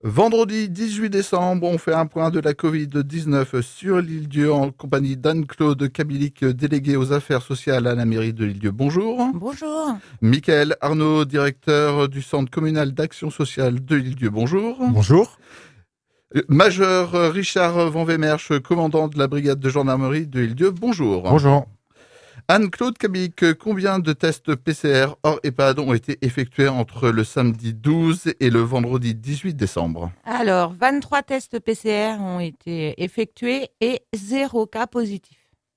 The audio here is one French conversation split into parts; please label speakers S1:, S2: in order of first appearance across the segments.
S1: Vendredi 18 décembre, on fait un point de la Covid-19 sur l'île-Dieu en compagnie d'Anne-Claude Kabilic, déléguée aux affaires sociales à la mairie de l'île-Dieu. Bonjour.
S2: Bonjour.
S1: Michael Arnaud, directeur du centre communal d'action sociale de l'île-Dieu. Bonjour.
S3: Bonjour.
S1: Major Richard Van Wemersch, commandant de la brigade de gendarmerie de l'île-Dieu. Bonjour.
S3: Bonjour.
S1: Anne-Claude Kabilic, combien de tests PCR hors EHPAD ont été effectués entre le samedi 12 et le vendredi 18 décembre?
S2: Alors, 23 tests PCR ont été effectués et 0 cas positif.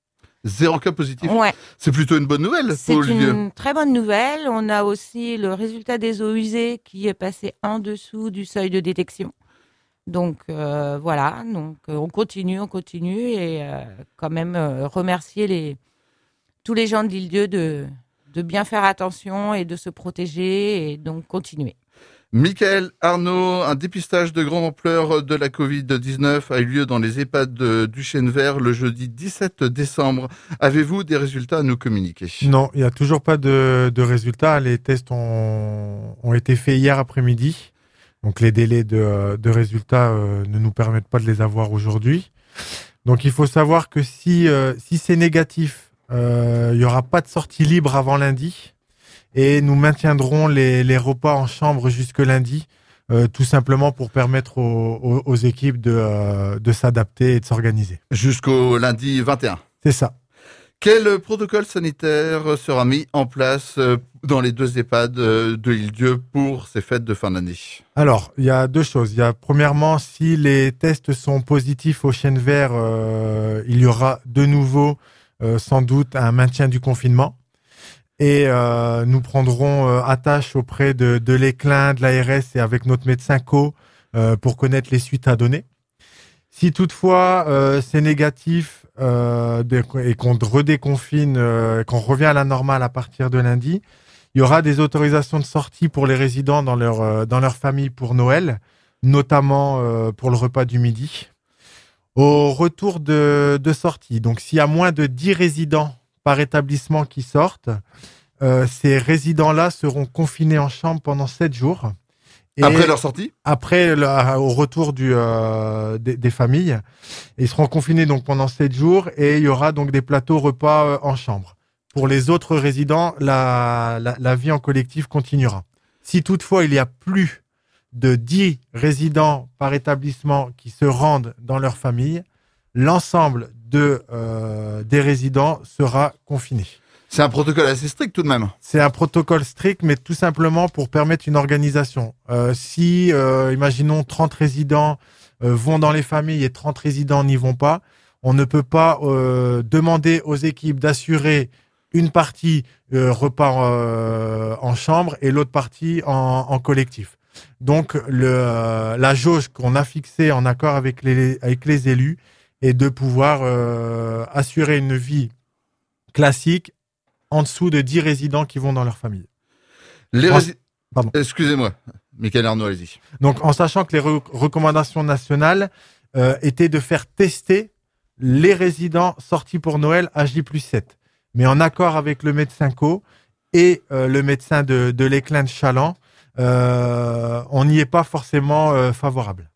S1: 0 cas positif.
S2: Ouais.
S1: C'est plutôt une bonne nouvelle
S2: C'est
S1: pour l'île-Dieu.
S2: une très bonne nouvelle. On a aussi le résultat des eaux usées qui est passé en dessous du seuil de détection. Donc voilà, on continue et quand même remercier tous les gens de l'île-Dieu de bien faire attention et de se protéger et donc continuer.
S1: Michael Arnaud, un dépistage de grande ampleur de la Covid-19 a eu lieu dans les EHPAD du Chêne-Vert le jeudi 17 décembre. Avez-vous des résultats à nous communiquer?
S3: Non, il n'y a toujours pas de résultats. Les tests ont été faits hier après-midi. Donc les délais de résultats ne nous permettent pas de les avoir aujourd'hui. Donc il faut savoir que si c'est négatif, il n'y aura pas de sortie libre avant lundi. Et nous maintiendrons les repas en chambre jusque lundi, tout simplement pour permettre aux équipes de s'adapter et de s'organiser.
S1: Jusqu'au lundi 21.
S3: C'est ça.
S1: Quel protocole sanitaire sera mis en place dans les deux EHPAD de l'île-Dieu pour ces fêtes de fin d'année?
S3: Alors, il y a deux choses. Il y a premièrement, si les tests sont positifs au Chêne-Vert, il y aura de nouveau sans doute un maintien du confinement. Et nous prendrons attache auprès de l'Éclin, de l'ARS et avec notre médecin co pour connaître les suites à donner. Si toutefois c'est négatif et qu'on redéconfine, qu'on revient à la normale à partir de lundi, il y aura des autorisations de sortie pour les résidents dans leur famille pour Noël, notamment pour le repas du midi. Au retour de sortie, donc s'il y a moins de 10 résidents par établissement qui sortent, ces résidents-là seront confinés en chambre pendant 7 jours. Et
S1: après leur sortie?
S3: Après, au retour des familles. Ils seront confinés donc pendant 7 jours et il y aura donc des plateaux repas en chambre. Pour les autres résidents, la vie en collectif continuera. Si toutefois il y a plus de 10 résidents par établissement qui se rendent dans leur famille, l'ensemble des résidents sera confiné.
S1: C'est un protocole assez strict tout de même.
S3: C'est un protocole strict, mais tout simplement pour permettre une organisation. Si, imaginons, 30 résidents vont dans les familles et 30 résidents n'y vont pas, on ne peut pas demander aux équipes d'assurer une partie repas en chambre et l'autre partie en collectif. Donc, la jauge qu'on a fixée en accord avec les élus est de pouvoir assurer une vie classique en dessous de 10 résidents qui vont dans leur famille.
S1: Excusez-moi, Michael Arnaud, allez-y.
S3: Donc, en sachant que les recommandations nationales étaient de faire tester les résidents sortis pour Noël à J+7, mais en accord avec le médecin co et le médecin de l'Éclin de Chaland, on n'y est pas forcément favorable.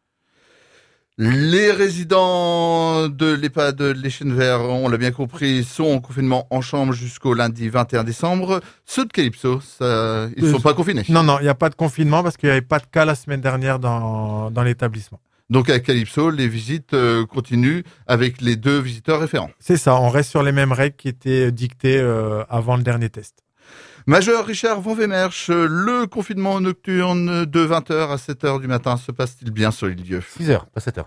S1: Les résidents de l'EHPAD Les Chênes-Verts, on l'a bien compris, sont en confinement en chambre jusqu'au lundi 21 décembre. Ceux de Calypso, ils ne sont pas confinés.
S3: Non, il n'y a pas de confinement parce qu'il n'y avait pas de cas la semaine dernière dans l'établissement.
S1: Donc à Calypso, les visites continuent avec les 2 visiteurs référents.
S3: C'est ça, on reste sur les mêmes règles qui étaient dictées avant le dernier test.
S1: Major Richard Van Wemersch, le confinement nocturne de 20h à 7h du matin se passe-t-il bien sur l'île-Dieu?
S4: 6h, pas 7h.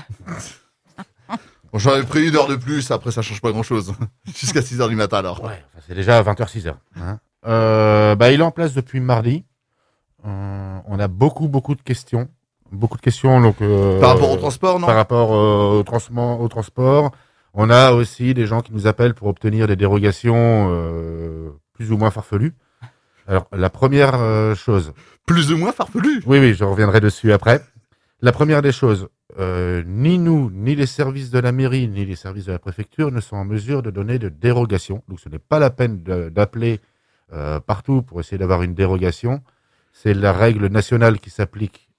S1: Bon, j'aurais pris 1 heure de plus, après ça change pas grand-chose. Jusqu'à 6h du matin alors.
S4: Ouais, c'est déjà 20h, 6h. Hein. Il est en place depuis mardi. On a beaucoup de questions. Beaucoup de questions. Donc,
S1: par rapport au transport, non?
S4: Par rapport au transport. On a aussi des gens qui nous appellent pour obtenir des dérogations plus ou moins farfelues. Alors, la première chose...
S1: Plus ou moins farfelues?
S4: Oui, je reviendrai dessus après. La première des choses, ni nous, ni les services de la mairie, ni les services de la préfecture ne sont en mesure de donner de dérogation. Donc, ce n'est pas la peine d'appeler partout pour essayer d'avoir une dérogation. C'est la règle nationale qui s'applique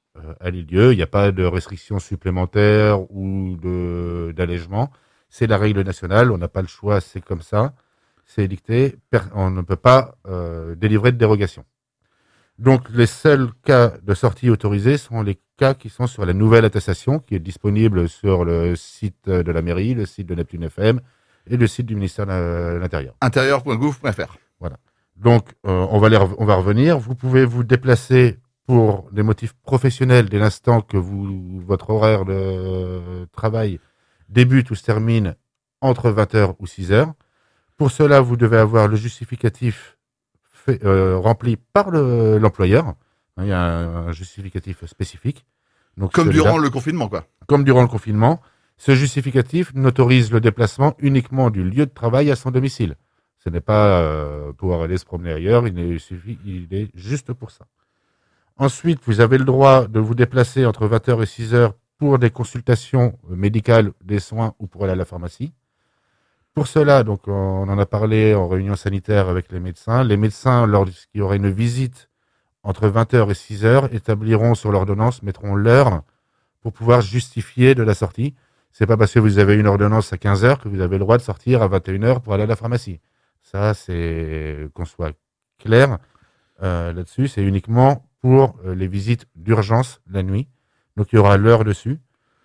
S4: à l'île-dieu. Il n'y a pas de restrictions supplémentaires ou d'allègement. C'est la règle nationale. On n'a pas le choix. C'est comme ça. C'est dicté. On ne peut pas délivrer de dérogation. Donc, les seuls cas de sortie autorisés sont les cas qui sont sur la nouvelle attestation qui est disponible sur le site de la mairie, le site de Neptune FM et le site du ministère de l'Intérieur.
S1: Intérieur.gouv.fr.
S4: Voilà. Donc, on va revenir. Vous pouvez vous déplacer pour des motifs professionnels dès l'instant que votre horaire de travail débute ou se termine entre 20h ou 6h. Pour cela, vous devez avoir le justificatif rempli par l'employeur. Il y a un justificatif spécifique. Donc,
S1: comme durant le confinement, quoi.
S4: Comme durant le confinement. Ce justificatif n'autorise le déplacement uniquement du lieu de travail à son domicile. Ce n'est pas pouvoir aller se promener ailleurs, il est juste pour ça. Ensuite, vous avez le droit de vous déplacer entre 20h et 6h pour des consultations médicales, des soins ou pour aller à la pharmacie. Pour cela, donc, on en a parlé en réunion sanitaire avec les médecins. Les médecins, lorsqu'il y aura une visite entre 20h et 6h, établiront sur l'ordonnance, mettront l'heure pour pouvoir justifier de la sortie. C'est pas parce que vous avez une ordonnance à 15h que vous avez le droit de sortir à 21h pour aller à la pharmacie. Ça, c'est qu'on soit clair là-dessus. C'est uniquement pour les visites d'urgence la nuit. Donc, il y aura l'heure dessus.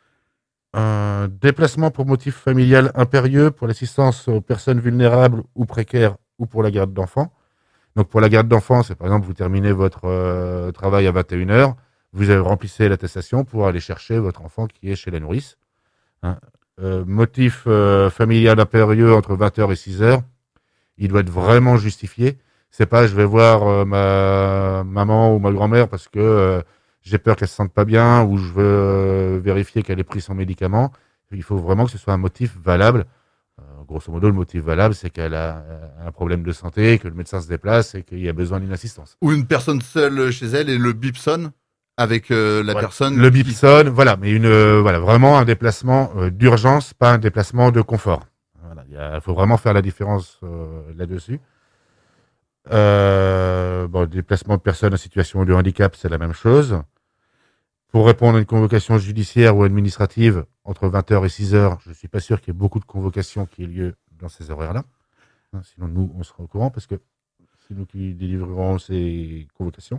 S4: Déplacement pour motif familial impérieux pour l'assistance aux personnes vulnérables ou précaires ou pour la garde d'enfants. Donc, pour la garde d'enfants, c'est par exemple, vous terminez votre travail à 21h, vous remplissez l'attestation pour aller chercher votre enfant qui est chez la nourrice. Motif familial impérieux entre 20h et 6h, il doit être vraiment justifié. C'est pas je vais voir ma maman ou ma grand-mère parce que j'ai peur qu'elle se sente pas bien ou je veux vérifier qu'elle ait pris son médicament. Il faut vraiment que ce soit un motif valable. Grosso modo, le motif valable, c'est qu'elle a un problème de santé, que le médecin se déplace et qu'il y a besoin d'une assistance.
S1: Ou une personne seule chez elle et le bip sonne avec la personne.
S4: Le bip sonne, voilà, mais vraiment un déplacement d'urgence, pas un déplacement de confort. Voilà, il faut vraiment faire la différence là-dessus. Déplacement de personnes en situation de handicap, c'est la même chose. Pour répondre à une convocation judiciaire ou administrative entre 20h et 6h, je ne suis pas sûr qu'il y ait beaucoup de convocations qui aient lieu dans ces horaires-là. Sinon, nous, on sera au courant parce que c'est nous qui délivrerons ces convocations.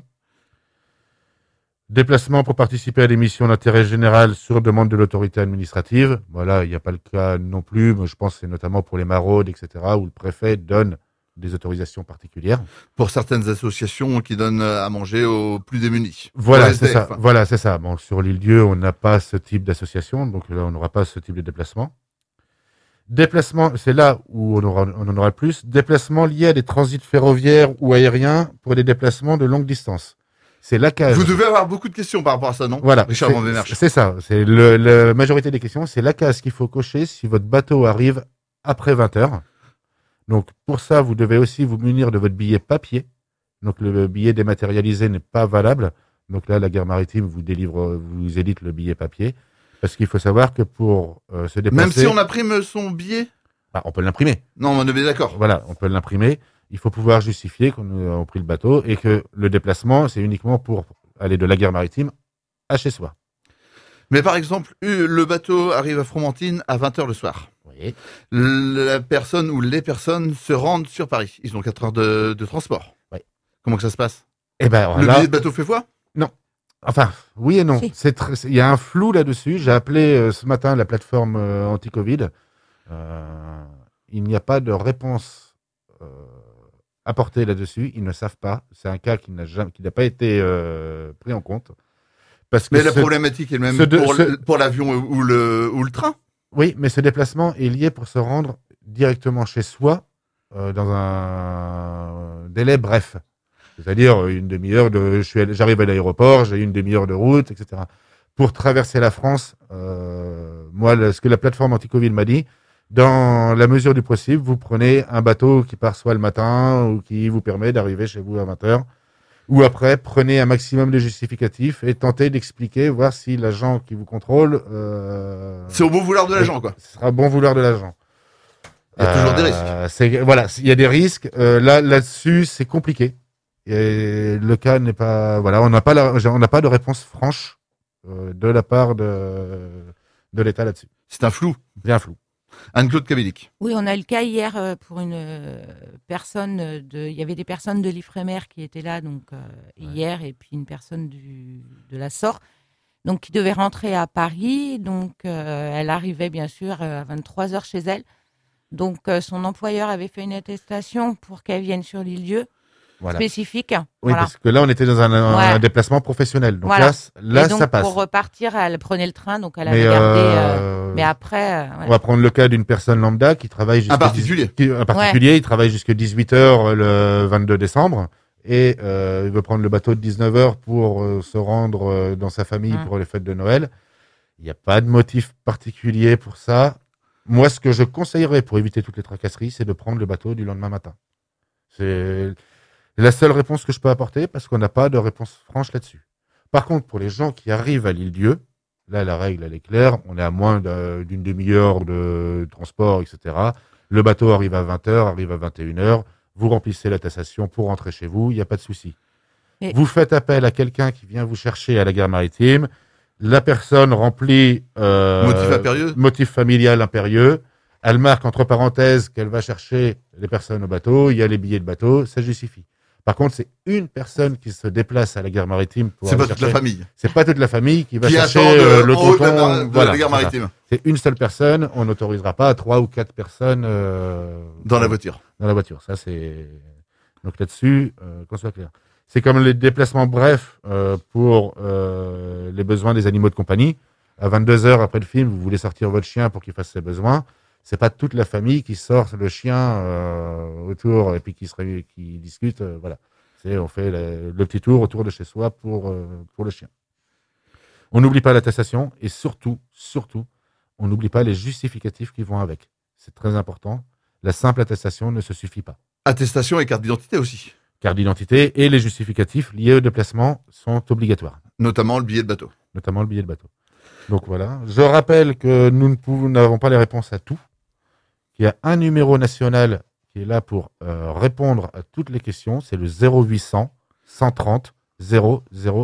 S4: Déplacement pour participer à des missions d'intérêt général sur demande de l'autorité administrative. Voilà, il n'y a pas le cas non plus, mais je pense que c'est notamment pour les maraudes, etc., où le préfet donne des autorisations particulières.
S1: Pour certaines associations qui donnent à manger aux plus démunis.
S4: Voilà, c'est ça. Voilà, c'est ça. Bon, sur l'île-dieu, on n'a pas ce type d'association, donc là, on n'aura pas ce type de déplacement. Déplacement, c'est là où on en aura plus. Déplacement lié à des transits ferroviaires ou aériens pour des déplacements de longue distance. C'est la case.
S1: Vous devez avoir beaucoup de questions par rapport à ça, non?
S4: Voilà.
S1: Richard Van Demerche.
S4: C'est ça. C'est la majorité des questions. C'est la case qu'il faut cocher si votre bateau arrive après 20h. Donc, pour ça, vous devez aussi vous munir de votre billet papier. Donc, le billet dématérialisé n'est pas valable. Donc là, la gare maritime vous édite le billet papier. Parce qu'il faut savoir que pour se déplacer...
S1: Même si on imprime son billet?
S4: On peut l'imprimer.
S1: Non, on est bien d'accord.
S4: Voilà, on peut l'imprimer. Il faut pouvoir justifier qu'on a pris le bateau et que le déplacement, c'est uniquement pour aller de la gare maritime à chez soi.
S1: Mais par exemple, le bateau arrive à Fromentine à 20h le soir.
S4: Oui.
S1: La personne ou les personnes se rendent sur Paris. Ils ont 4 heures de transport.
S4: Oui.
S1: Comment que ça se passe?
S4: Le
S1: billet de bateau fait foi?
S4: Non. Enfin, oui et non.
S2: Si.
S4: Il y a un flou là-dessus. J'ai appelé ce matin la plateforme anti-Covid. Il n'y a pas de réponse apportée là-dessus. Ils ne savent pas. C'est un cas qui n'a pas été pris en compte. Parce que
S1: mais la problématique est le même pour l'avion ou le train.
S4: Oui, mais ce déplacement est lié pour se rendre directement chez soi dans un délai bref. C'est-à-dire une demi-heure j'arrive à l'aéroport, j'ai une demi-heure de route, etc. Pour traverser la France, moi, ce que la plateforme anti-Covid m'a dit, dans la mesure du possible, vous prenez un bateau qui part soit le matin ou qui vous permet d'arriver chez vous à 20h. Ou après, prenez un maximum de justificatifs et tentez d'expliquer, voir si l'agent qui vous contrôle...
S1: c'est au bon vouloir de l'agent, quoi.
S4: Ce sera au bon vouloir de l'agent.
S1: Il y a toujours des risques.
S4: Il y a des risques. Là-dessus, c'est compliqué. Et le cas n'est pas, voilà, on n'a pas de réponse franche de la part de l'État là-dessus.
S1: C'est un flou.
S4: Bien flou.
S1: Anne-Claude Cabellic.
S2: Oui, on a eu le cas hier pour une personne il y avait des personnes de l'Ifremer qui étaient là donc hier et puis une personne de la SOR donc qui devait rentrer à Paris donc elle arrivait bien sûr à 23h chez elle. Donc son employeur avait fait une attestation pour qu'elle vienne sur l'île-dieu
S4: Voilà.
S2: spécifique.
S4: Oui,
S2: Voilà.
S4: parce que là, on était dans un déplacement professionnel. Donc
S2: Voilà.
S4: là
S2: Et donc,
S4: ça passe.
S2: pour repartir, elle prenait le train, donc elle
S4: Mais,
S2: avait gardé. Mais après,
S4: on va prendre le cas d'une personne lambda qui travaille jusqu'à
S1: Un particulier.
S4: Il travaille jusqu'à 18h le 22 décembre et il veut prendre le bateau de 19h pour se rendre dans sa famille pour les fêtes de Noël. Il n'y a pas de motif particulier pour ça. Moi, ce que je conseillerais pour éviter toutes les tracasseries, c'est de prendre le bateau du lendemain matin. C'est la seule réponse que je peux apporter parce qu'on n'a pas de réponse franche là-dessus. Par contre, pour les gens qui arrivent à l'île-dieu, là, la règle, elle est claire. On est à moins d'une demi-heure de transport, etc. Le bateau arrive à 20h, arrive à 21h. Vous remplissez la taxation pour rentrer chez vous. Il n'y a pas de souci.
S2: Et...
S4: Vous faites appel à quelqu'un qui vient vous chercher à la gare maritime. La personne remplit
S1: Motif impérieux.
S4: Motif familial impérieux. Elle marque entre parenthèses qu'elle va chercher les personnes au bateau. Il y a les billets de bateau. Ça justifie. Par contre, c'est une personne qui se déplace à la gare maritime.
S1: C'est pas toute la famille.
S4: C'est pas toute la famille qui va
S1: Qui
S4: chercher
S1: attend
S4: le
S1: en haut de
S4: tonton. Voilà,
S1: la gare maritime.
S4: c'est une seule personne. On n'autorisera pas 3 ou 4 personnes
S1: Dans la voiture.
S4: Dans la voiture. Ça, c'est donc là-dessus, qu'on soit clair. C'est comme les déplacements brefs pour les besoins des animaux de compagnie. À 22h après le film, vous voulez sortir votre chien pour qu'il fasse ses besoins. C'est pas toute la famille qui sort le chien autour et puis qui discute. Voilà. On fait le petit tour autour de chez soi pour le chien. On n'oublie pas l'attestation et surtout, on n'oublie pas les justificatifs qui vont avec. C'est très important. La simple attestation ne se suffit pas.
S1: Attestation et carte d'identité aussi.
S4: Carte d'identité et les justificatifs liés au déplacement sont obligatoires.
S1: Notamment le billet de bateau.
S4: Donc voilà. Je rappelle que nous n'avons pas les réponses à tout. Il y a un numéro national qui est là pour répondre à toutes les questions. C'est le 0800 130 000.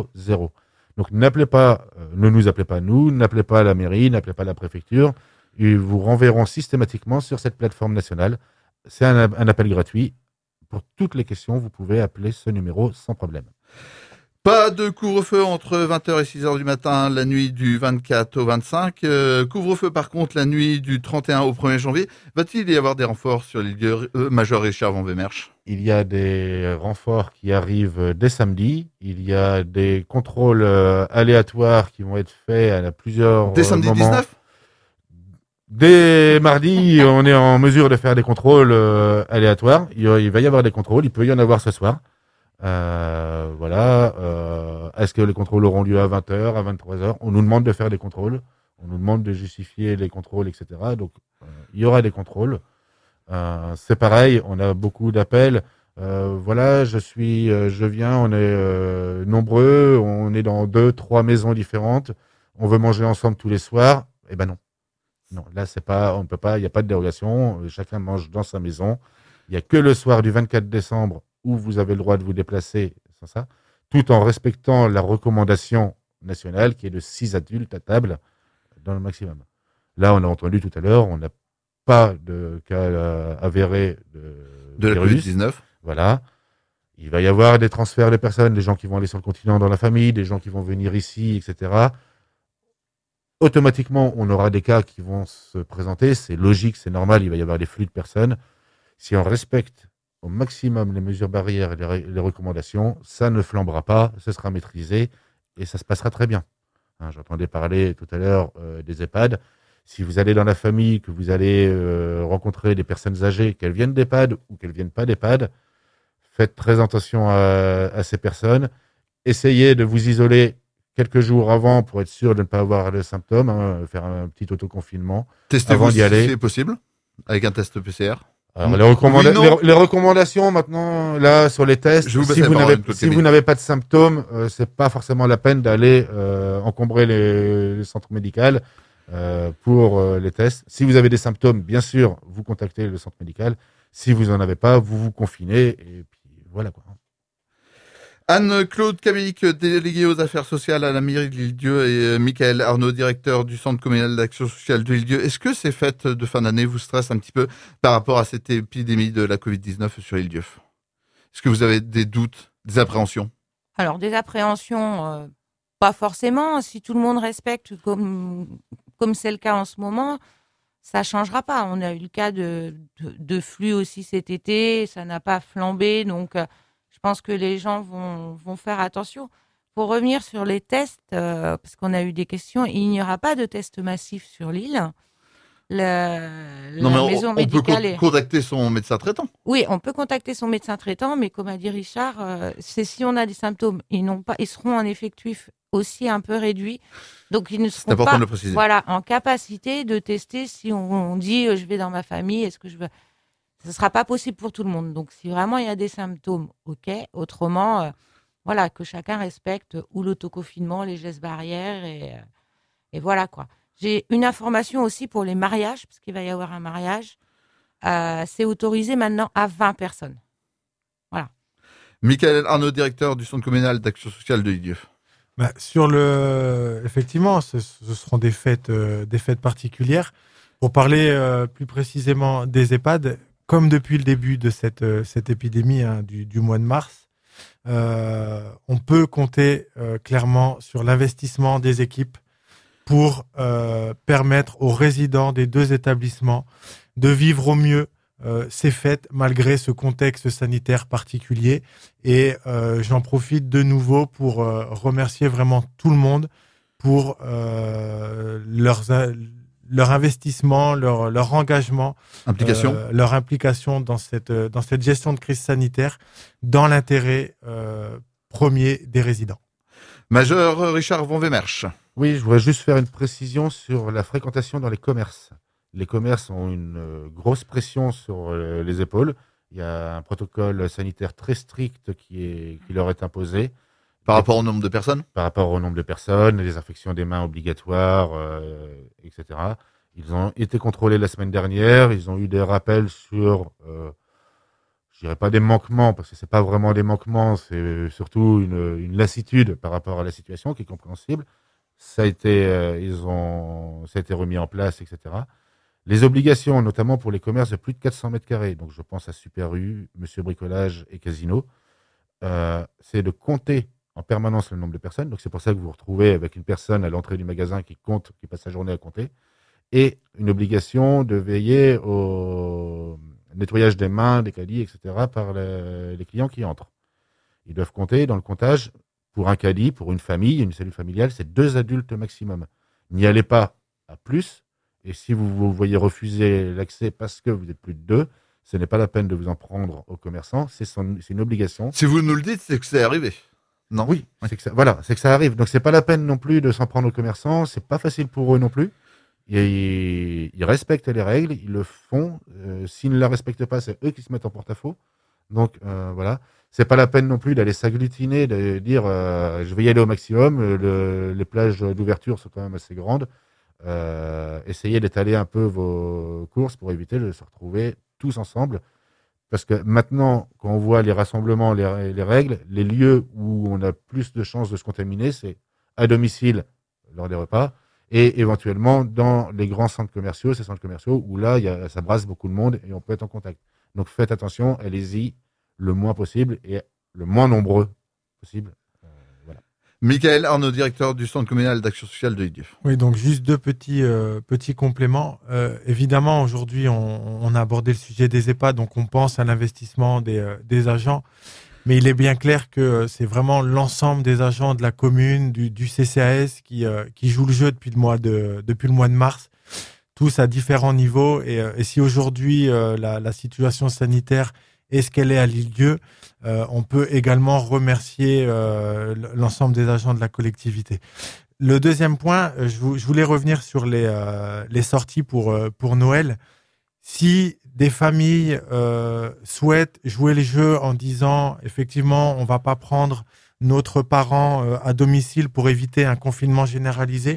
S4: Donc n'appelez pas, ne nous appelez pas nous, n'appelez pas la mairie, n'appelez pas la préfecture. Ils vous renverront systématiquement sur cette plateforme nationale. C'est un appel gratuit. Pour toutes les questions, vous pouvez appeler ce numéro sans problème.
S1: Pas de couvre-feu entre 20h et 6h du matin la nuit du 24 au 25. Couvre-feu par contre la nuit du 31 au 1er janvier. Va-t-il y avoir des renforts sur les lieux Major Richard Van Wemersch?
S4: Il y a des renforts qui arrivent dès samedi. Il y a des contrôles aléatoires qui vont être faits à plusieurs
S1: dès samedi
S4: moments.
S1: 19.
S4: Dès mardi, on est en mesure de faire des contrôles aléatoires. Il va y avoir des contrôles. Il peut y en avoir ce soir. Voilà. Est-ce que les contrôles auront lieu à 20h, à 23h? On nous demande de faire des contrôles. On nous demande de justifier les contrôles, etc. Donc, il y aura des contrôles. C'est pareil. On a beaucoup d'appels. Voilà, je viens. On est nombreux. On est dans 2-3 maisons différentes. On veut manger ensemble tous les soirs. Eh ben non. Non, là, on peut pas. Il n'y a pas de dérogation. Chacun mange dans sa maison. Il n'y a que le soir du 24 décembre où vous avez le droit de vous déplacer sans ça, tout en respectant la recommandation nationale qui est de 6 adultes à table dans le maximum. Là, on a entendu tout à l'heure, on n'a pas de cas avérés
S1: de la Covid-19.
S4: Voilà. Il va y avoir des transferts de personnes, des gens qui vont aller sur le continent dans la famille, des gens qui vont venir ici, etc. Automatiquement, on aura des cas qui vont se présenter. C'est logique, c'est normal, il va y avoir des flux de personnes. Si on respecte au maximum les mesures barrières et les recommandations, ça ne flambera pas, ce sera maîtrisé et ça se passera très bien. J'entendais parler tout à l'heure des EHPAD. Si vous allez dans la famille, que vous allez rencontrer des personnes âgées, qu'elles viennent d'EHPAD ou qu'elles ne viennent pas d'EHPAD, faites très attention à ces personnes. Essayez de vous isoler quelques jours avant pour être sûr de ne pas avoir de symptômes, faire un petit autoconfinement.
S1: Testez-vous
S4: avant d'y aller.
S1: si c'est possible, avec un test PCR.
S4: Alors, les recommandations maintenant, là, sur les tests, si vous n'avez pas de symptômes, c'est pas forcément la peine d'aller encombrer les centres médicaux pour les tests. Si vous avez des symptômes, bien sûr, vous contactez le centre médical. Si vous en avez pas, vous vous confinez et puis voilà quoi.
S1: Anne-Claude Camillic, déléguée aux affaires sociales à la mairie de l'Île-Dieu, et Michael Arnaud, directeur du centre communal d'action sociale de l'Île-Dieu. Est-ce que ces fêtes de fin d'année vous stressent un petit peu par rapport à cette épidémie de la Covid-19 sur l'Île-Dieu? Est-ce que vous avez des doutes, des appréhensions?
S2: Alors, des appréhensions, pas forcément. Si tout le monde respecte comme c'est le cas en ce moment, ça changera pas. On a eu le cas de flux aussi cet été, ça n'a pas flambé, donc je pense que les gens vont faire attention. Pour revenir sur les tests, parce qu'on a eu des questions, il n'y aura pas de tests massifs sur l'île.
S1: On peut contacter son médecin traitant.
S2: Oui, on peut contacter son médecin traitant, mais comme a dit Richard, c'est si on a des symptômes, ils seront en effectif aussi un peu réduits, donc ils ne seront pas, en capacité de tester si on dit je vais dans ma famille, est-ce que je veux. Ce ne sera pas possible pour tout le monde. Donc si vraiment il y a des symptômes, ok. Autrement, que chacun respecte ou l'autoconfinement, les gestes barrières et voilà quoi. J'ai une information aussi pour les mariages, parce qu'il va y avoir un mariage. C'est autorisé maintenant à 20 personnes. Voilà.
S1: Michael Arnaud, directeur du centre communal d'action sociale de l'Île-Dieu.
S3: Effectivement, ce seront des fêtes particulières. Pour parler plus précisément des EHPAD, comme depuis le début de cette épidémie du mois de mars, on peut compter clairement sur l'investissement des équipes pour permettre aux résidents des deux établissements de vivre au mieux ces fêtes malgré ce contexte sanitaire particulier. Et j'en profite de nouveau pour remercier vraiment tout le monde pour leur investissement, leur engagement, leur implication dans cette gestion de crise sanitaire dans l'intérêt premier des résidents.
S1: Major Richard Von Wemersch.
S4: Oui, je voudrais juste faire une précision sur la fréquentation dans les commerces. Les commerces ont une grosse pression sur les épaules. Il y a un protocole sanitaire très strict qui leur est imposé.
S1: Par rapport au nombre de personnes ?
S4: Par rapport au nombre de personnes, les infections des mains obligatoires, etc. Ils ont été contrôlés la semaine dernière. Ils ont eu des rappels sur, je dirais pas des manquements, parce que c'est pas vraiment des manquements, c'est surtout une lassitude par rapport à la situation qui est compréhensible. Ça a été remis en place, etc. Les obligations, notamment pour les commerces de plus de 400 mètres carrés, donc je pense à Super U, Monsieur Bricolage et Casino, c'est de compter en permanence le nombre de personnes. Donc c'est pour ça que vous vous retrouvez avec une personne à l'entrée du magasin qui passe sa journée à compter, et une obligation de veiller au nettoyage des mains, des caddies, etc. par les clients qui entrent. Ils doivent compter dans le comptage. Pour un caddie, pour une famille, une cellule familiale, c'est 2 adultes maximum. N'y allez pas à plus. Et si vous voyez refuser l'accès parce que vous êtes plus de 2, ce n'est pas la peine de vous en prendre aux commerçants. C'est une obligation.
S1: Si vous nous le dites, c'est que c'est arrivé. Non ?
S4: Oui, c'est que ça arrive. Donc c'est pas la peine non plus de s'en prendre aux commerçants. C'est pas facile pour eux non plus. Et ils respectent les règles, ils le font. S'ils ne la respectent pas, c'est eux qui se mettent en porte-à-faux. Donc voilà. C'est pas la peine non plus d'aller s'agglutiner, de dire je vais y aller au maximum. Les plages d'ouverture sont quand même assez grandes. Essayez d'étaler un peu vos courses pour éviter de se retrouver tous ensemble. Parce que maintenant, quand on voit les rassemblements, les règles, les lieux où on a plus de chances de se contaminer, c'est à domicile lors des repas et éventuellement dans les grands centres commerciaux, ces centres commerciaux où là, ça brasse beaucoup de monde et on peut être en contact. Donc faites attention, allez-y le moins possible et le moins nombreux possible. Voilà.
S1: Michael Arnaud, directeur du centre communal d'action sociale de l'Île-Dieu.
S3: Oui, donc juste deux petits compléments. Évidemment, aujourd'hui, on a abordé le sujet des EHPAD, donc on pense à l'investissement des agents, mais il est bien clair que c'est vraiment l'ensemble des agents de la commune, du CCAS qui joue le jeu depuis le mois de mars, tous à différents niveaux. Et si aujourd'hui la situation sanitaire est ce qu'elle est à l'Île-Dieu, on peut également remercier l'ensemble des agents de la collectivité. Le deuxième point, je voulais revenir sur les sorties pour Noël. Si des familles souhaitent jouer les jeux en disant effectivement on va pas prendre notre parent à domicile pour éviter un confinement généralisé,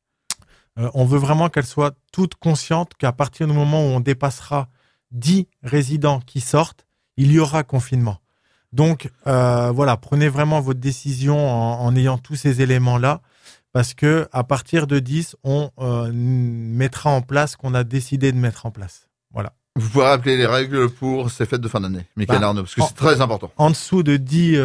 S3: on veut vraiment qu'elles soient toutes conscientes qu'à partir du moment où on dépassera 10 résidents qui sortent, il y aura confinement. Donc, voilà, prenez vraiment votre décision en ayant tous ces éléments-là, parce que à partir de 10, on mettra en place ce qu'on a décidé de mettre en place. Voilà.
S1: Vous pouvez rappeler les règles pour ces fêtes de fin d'année, Michael Arnaud, parce que c'est très important.
S3: En dessous de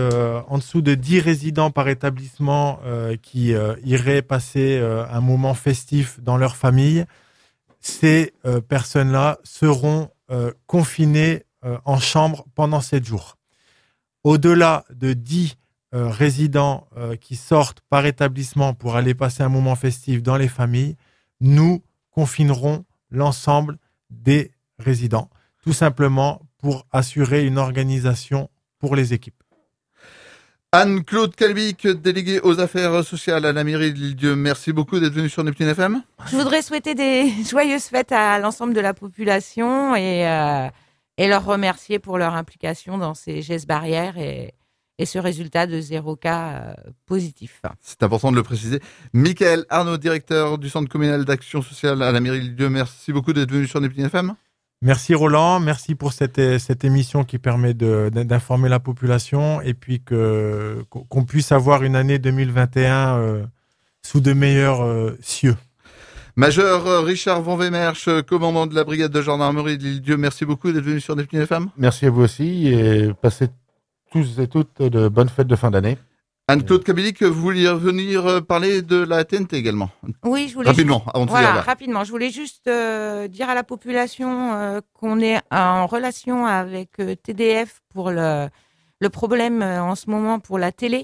S3: 10 résidents par établissement qui iraient passer un moment festif dans leur famille, ces personnes-là seront confinées en chambre pendant 7 jours. Au-delà de 10 résidents qui sortent par établissement pour aller passer un moment festif dans les familles, nous confinerons l'ensemble des résidents, tout simplement pour assurer une organisation pour les équipes.
S1: Anne-Claude Calvic, déléguée aux affaires sociales à la mairie de l'Île-d'Yeu, merci beaucoup d'être venue sur Neptune FM.
S2: Je voudrais souhaiter des joyeuses fêtes à l'ensemble de la population et leur remercier pour leur implication dans ces gestes barrières et ce résultat de 0 cas positif.
S1: C'est important de le préciser. Michael Arnaud, directeur du Centre communal d'action sociale à la mairie de l'Île-d'Yeu, merci beaucoup d'être venu sur Neptune FM.
S3: Merci Roland, merci pour cette émission qui permet d'informer la population et puis qu'on puisse avoir une année 2021 sous de meilleurs cieux.
S1: Major Richard Van Wemersch, commandant de la brigade de gendarmerie de l'Île-d'Yeu, merci beaucoup d'être venu sur Neptune FM.
S4: Merci à vous aussi et passez tous et toutes de bonnes fêtes de fin d'année.
S1: Anne-Claude Kabilik, vous vouliez venir parler de la TNT également.
S2: Oui, je voulais
S1: rapidement, avant de finir là.
S2: Rapidement, je voulais juste dire à la population qu'on est en relation avec TDF pour le problème en ce moment pour la télé.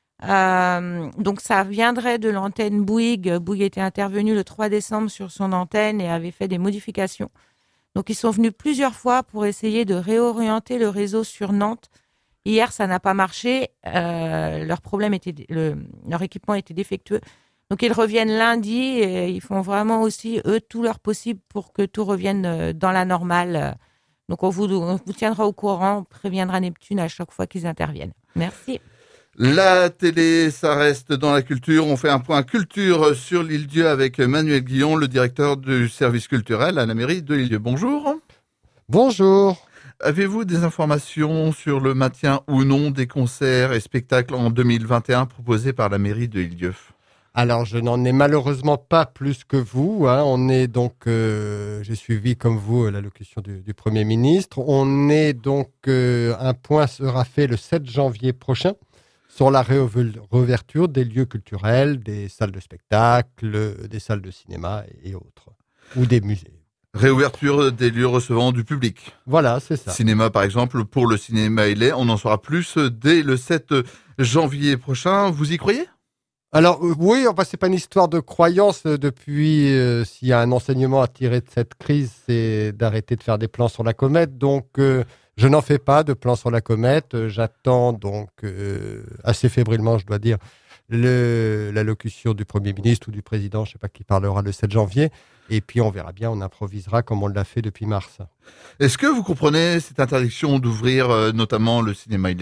S2: Donc ça viendrait de l'antenne Bouygues. Bouygues était intervenu le 3 décembre sur son antenne et avait fait des modifications. Donc ils sont venus plusieurs fois pour essayer de réorienter le réseau sur Nantes. Hier, ça n'a pas marché. Leur équipement était défectueux. Donc, ils reviennent lundi et ils font vraiment aussi, eux, tout leur possible pour que tout revienne dans la normale. Donc, on vous tiendra au courant, on préviendra Neptune à chaque fois qu'ils interviennent. Merci.
S1: La télé, ça reste dans la culture. On fait un point culture sur l'Île-d'Yeu avec Manuel Guillon, le directeur du service culturel à la mairie de l'Île-d'Yeu. Bonjour.
S5: Bonjour.
S1: Avez-vous des informations sur le maintien ou non des concerts et spectacles en 2021 proposés par la mairie de l'Île-d'Yeu ?
S5: Alors, je n'en ai malheureusement pas plus que vous. On est donc, j'ai suivi comme vous l'allocution du Premier ministre. On est donc, un point sera fait le 7 janvier prochain sur la réouverture des lieux culturels, des salles de spectacle, des salles de cinéma et autres, ou des musées.
S1: Réouverture des lieux recevant du public.
S5: Voilà, c'est ça.
S1: Cinéma, par exemple, pour le cinéma Hélé, on en saura plus dès le 7 janvier prochain. Vous y croyez ?
S5: Alors, oui, enfin, c'est pas une histoire de croyance. Depuis, s'il y a un enseignement à tirer de cette crise, c'est d'arrêter de faire des plans sur la comète. Donc, je n'en fais pas de plans sur la comète. J'attends donc, assez fébrilement, je dois dire, l'allocution du Premier ministre ou du Président, je ne sais pas qui parlera le 7 janvier. Et puis, on verra bien, on improvisera comme on l'a fait depuis mars.
S1: Est-ce que vous comprenez cette interdiction d'ouvrir notamment le cinéma Hélé ?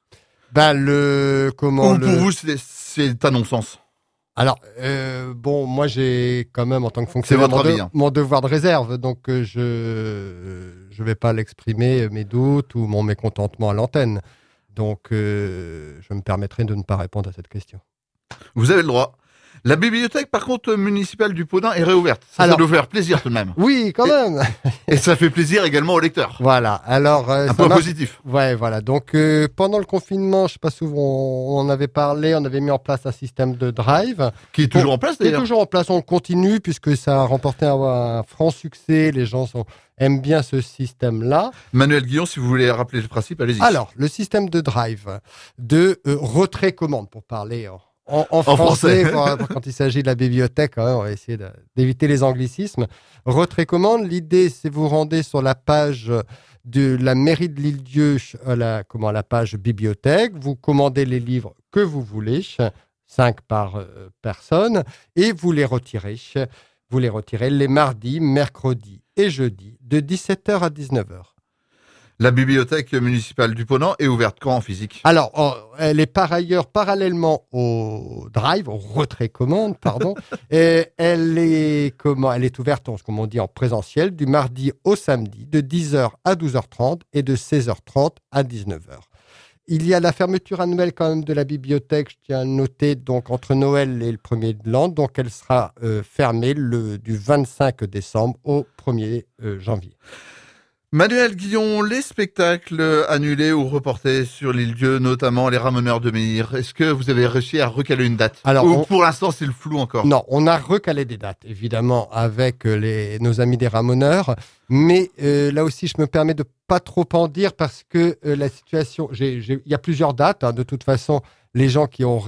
S5: Ou pour
S1: vous, c'est un non-sens ?
S5: Alors, moi, j'ai quand même, en tant que fonctionnaire, mon devoir de réserve. Donc, je vais pas l'exprimer, mes doutes ou mon mécontentement à l'antenne. Donc, je me permettrai de ne pas répondre à cette question.
S1: Vous avez le droit. La bibliothèque, par contre, municipale du Podin est réouverte. Ça doit faire plaisir tout de même.
S5: Oui, quand même.
S1: Et ça fait plaisir également aux lecteurs.
S5: Voilà. Alors,
S1: un point positif.
S5: Ouais, voilà. Donc, pendant le confinement, je sais pas si on en avait parlé, on avait mis en place un système de drive.
S1: Qui est toujours en place, d'ailleurs.
S5: Qui est toujours en place. On continue puisque ça a remporté un franc succès. Les gens aiment bien ce système-là.
S1: Manuel Guillon, si vous voulez rappeler le principe, allez-y.
S5: Alors, le système de drive, de retrait-commande, pour parler en français, quand il s'agit de la bibliothèque, on va essayer d'éviter les anglicismes. Retrait-commande, l'idée, c'est vous rendez sur la page de la mairie de l'Île-d'Yeu, la page bibliothèque, vous commandez les livres que vous voulez, 5 par personne, et vous les retirez. Vous les retirez les mardis, mercredis et jeudis, de 17h à 19h.
S1: La bibliothèque municipale du Ponant est ouverte quand en physique ?
S5: Alors, elle est par ailleurs parallèlement au drive, au retrait-commande, pardon. Et elle est ouverte, comme on dit, en présentiel, du mardi au samedi, de 10h à 12h30 et de 16h30 à 19h. Il y a la fermeture annuelle quand même de la bibliothèque, je tiens à le noter, donc entre Noël et le 1er de l'an. Donc elle sera fermée du 25 décembre au 1er janvier.
S1: Manuel Guillon, les spectacles annulés ou reportés sur l'île-Dieu, notamment les Ramoneurs de Menhir, est-ce que vous avez réussi à recaler une date? Ou pour l'instant c'est le flou encore?
S5: Non, on a recalé des dates, évidemment, avec nos amis des Ramoneurs. Mais là aussi, je me permets de pas trop en dire parce que la situation... Il y a plusieurs dates. Hein, de toute façon, les gens qui ont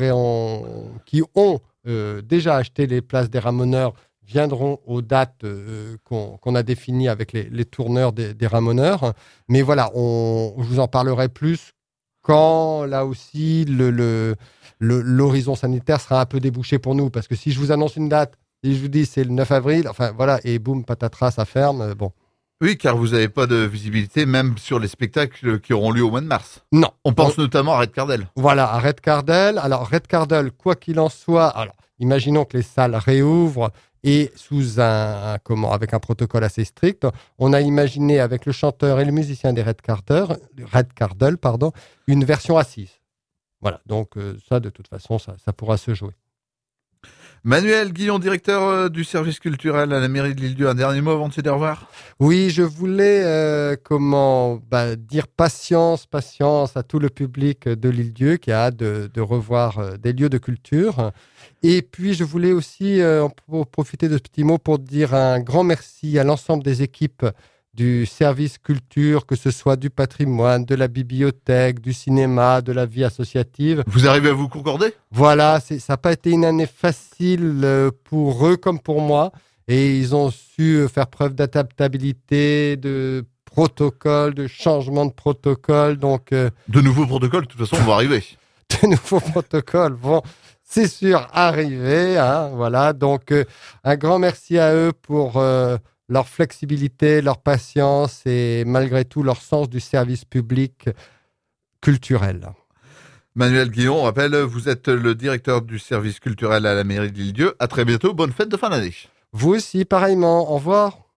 S5: déjà acheté les places des Ramoneurs viendront aux dates qu'on a définies avec les tourneurs des Ramoneurs. Mais voilà, je vous en parlerai plus quand, là aussi, l'horizon sanitaire sera un peu débouché pour nous. Parce que si je vous annonce une date et je vous dis c'est le 9 avril, enfin voilà, et boum, patatras, ça ferme, bon.
S1: Oui, car vous n'avez pas de visibilité même sur les spectacles qui auront lieu au mois de mars.
S5: Non.
S1: On pense notamment à Red Cardel.
S5: Voilà, à Red Cardel. Alors, Red Cardel, quoi qu'il en soit, alors, imaginons que les salles réouvrent et avec un protocole assez strict. On a imaginé avec le chanteur et le musicien des Red Cardel, une version assise. Voilà, donc ça, de toute façon, ça pourra se jouer.
S1: Manuel Guillon, directeur du service culturel à la mairie de l'Île-Dieu, un dernier mot avant de se dire au revoir?
S5: Oui, je voulais dire patience à tout le public de l'Île-Dieu qui a hâte de revoir des lieux de culture. Et puis, je voulais aussi profiter de ce petit mot pour dire un grand merci à l'ensemble des équipes du service culture, que ce soit du patrimoine, de la bibliothèque, du cinéma, de la vie associative.
S1: Vous arrivez à vous concorder?
S5: Voilà, ça n'a pas été une année facile pour eux comme pour moi. Et ils ont su faire preuve d'adaptabilité, de protocole, de changement de protocole. Donc,
S1: de nouveaux protocoles, de toute façon, vont arriver.
S5: De nouveaux protocoles vont, c'est sûr, arriver. Hein, voilà, donc un grand merci à eux pour leur flexibilité, leur patience et malgré tout leur sens du service public culturel.
S1: Manuel Guillon, on rappelle, vous êtes le directeur du service culturel à la mairie de l'Île-Dieu. À très bientôt, bonne fête de fin d'année.
S5: Vous aussi, pareillement. Au revoir.